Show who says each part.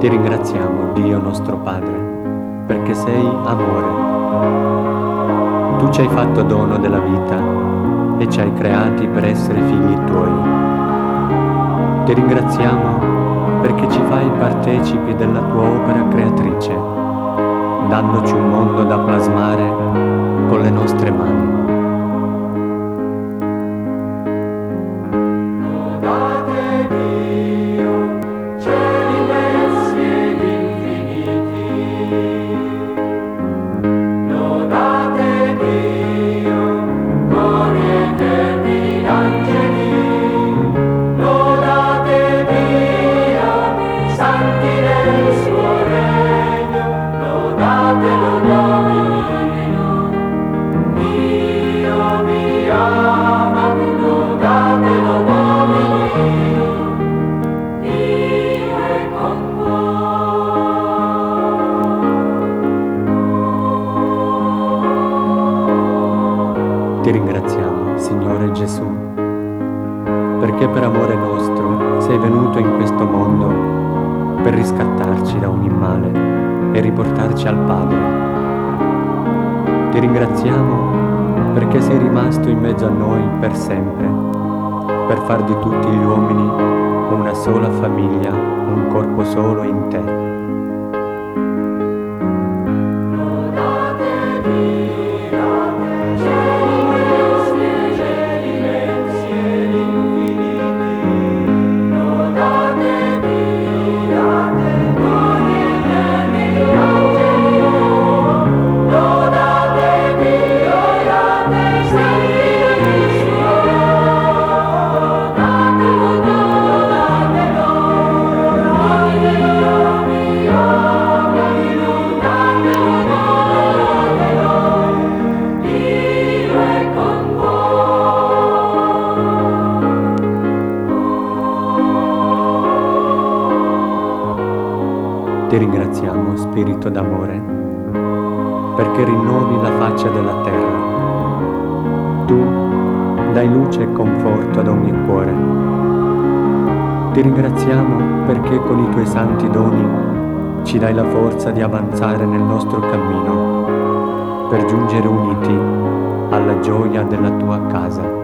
Speaker 1: Ti ringraziamo, Dio nostro Padre, perché sei amore. Tu ci hai fatto dono della vita e ci hai creati per essere figli tuoi. Ti ringraziamo perché ci fai partecipi della tua opera creatrice, dandoci un mondo da plasmare con le nostre mani. Ti ringraziamo, Signore Gesù, perché per amore nostro sei venuto in questo mondo per riscattarci da ogni male e riportarci al Padre. Ti ringraziamo perché sei rimasto in mezzo a noi per sempre, per far di tutti gli uomini una sola famiglia, un corpo solo in te. Ti ringraziamo, Spirito d'amore, perché rinnovi la faccia della terra. Tu dai luce e conforto ad ogni cuore. Ti ringraziamo perché con i tuoi santi doni ci dai la forza di avanzare nel nostro cammino per giungere uniti alla gioia della tua casa.